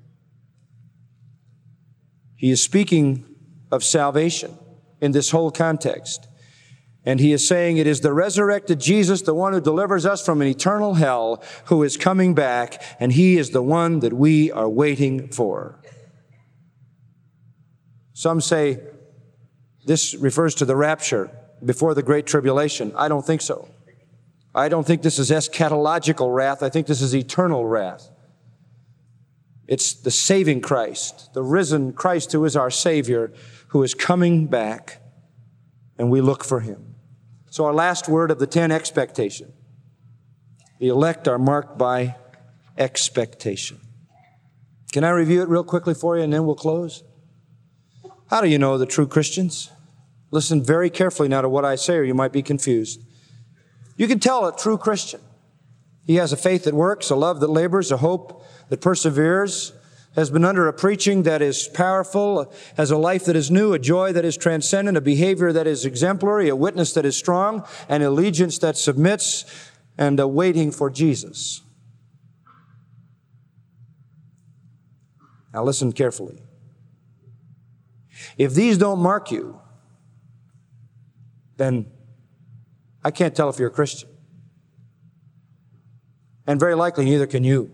He is speaking of salvation in this whole context. And he is saying it is the resurrected Jesus, the one who delivers us from an eternal hell, who is coming back, and he is the one that we are waiting for. Some say this refers to the rapture before the Great Tribulation. I don't think so. I don't think this is eschatological wrath. I think this is eternal wrath. It's the saving Christ, the risen Christ who is our Savior, who is coming back, and we look for him. So our last word of the 10, expectation. The elect are marked by expectation. Can I review it real quickly for you, and then we'll close? How do you know the true Christians? Listen very carefully now to what I say, or you might be confused. You can tell a true Christian. He has a faith that works, a love that labors, a hope that perseveres, has been under a preaching that is powerful, has a life that is new, a joy that is transcendent, a behavior that is exemplary, a witness that is strong, an allegiance that submits, and a waiting for Jesus. Now listen carefully. If these don't mark you, then I can't tell if you're a Christian. And very likely neither can you.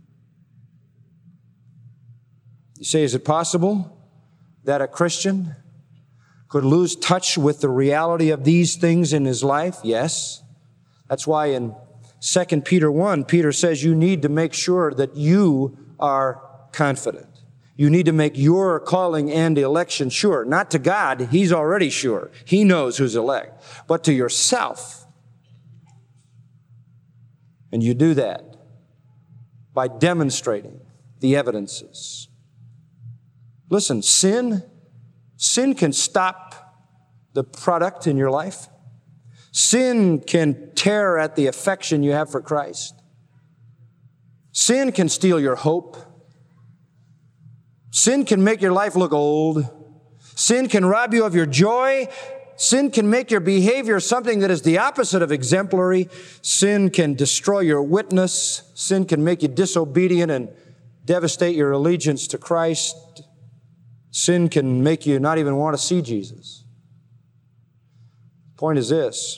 You say, is it possible that a Christian could lose touch with the reality of these things in his life? Yes. That's why in 2 Peter 1, Peter says you need to make sure that you are confident. You need to make your calling and election sure. Not to God, he's already sure. He knows who's elect. But to yourself. And you do that by demonstrating the evidences. Listen, sin can stop the product in your life. Sin can tear at the affection you have for Christ. Sin can steal your hope. Sin can make your life look old. Sin can rob you of your joy. Sin can make your behavior something that is the opposite of exemplary. Sin can destroy your witness. Sin can make you disobedient and devastate your allegiance to Christ. Sin can make you not even want to see Jesus. Point is this.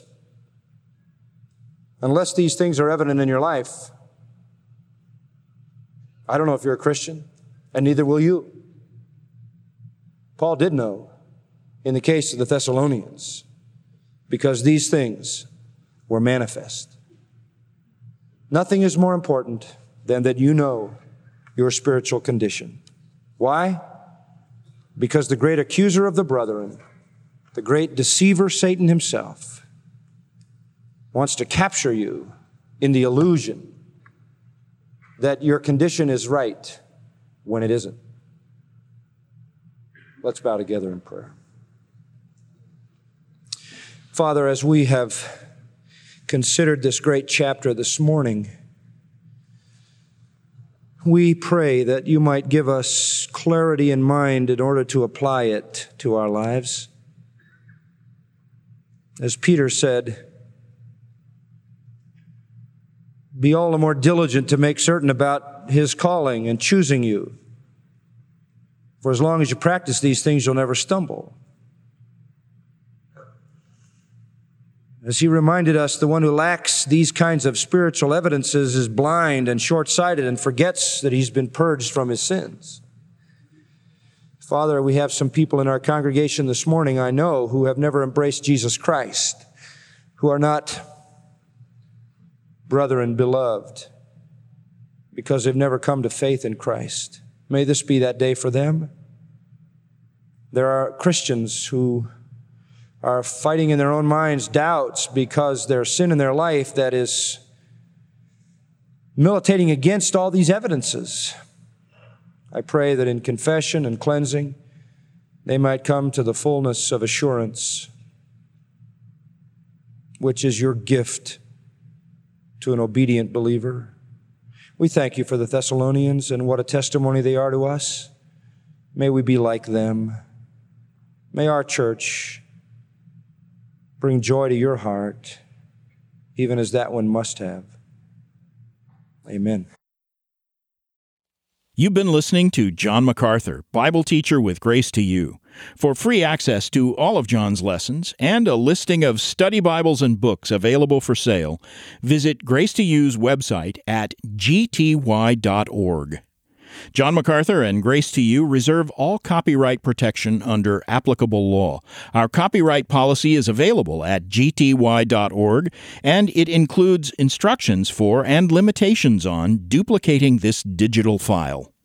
Unless these things are evident in your life, I don't know if you're a Christian, and neither will you. Paul did know in the case of the Thessalonians, because these things were manifest. Nothing is more important than that you know your spiritual condition. Why? Because the great accuser of the brethren, the great deceiver, Satan himself, wants to capture you in the illusion that your condition is right when it isn't. Let's bow together in prayer. Father, as we have considered this great chapter this morning, we pray that you might give us clarity in mind in order to apply it to our lives. As Peter said, be all the more diligent to make certain about his calling and choosing you. For as long as you practice these things, you'll never stumble. As he reminded us, the one who lacks these kinds of spiritual evidences is blind and short-sighted and forgets that he's been purged from his sins. Father, we have some people in our congregation this morning, I know, who have never embraced Jesus Christ, who are not brethren beloved because they've never come to faith in Christ. May this be that day for them. There are Christians who are fighting in their own minds doubts because there's sin in their life that is militating against all these evidences. I pray that in confession and cleansing, they might come to the fullness of assurance, which is your gift to an obedient believer. We thank you for the Thessalonians and what a testimony they are to us. May we be like them. May our church bring joy to your heart, even as that one must have. Amen. You've been listening to John MacArthur, Bible teacher with Grace to You. For free access to all of John's lessons and a listing of study Bibles and books available for sale, visit Grace to You's website at gty.org. John MacArthur and Grace to You reserve all copyright protection under applicable law. Our copyright policy is available at gty.org, and it includes instructions for and limitations on duplicating this digital file.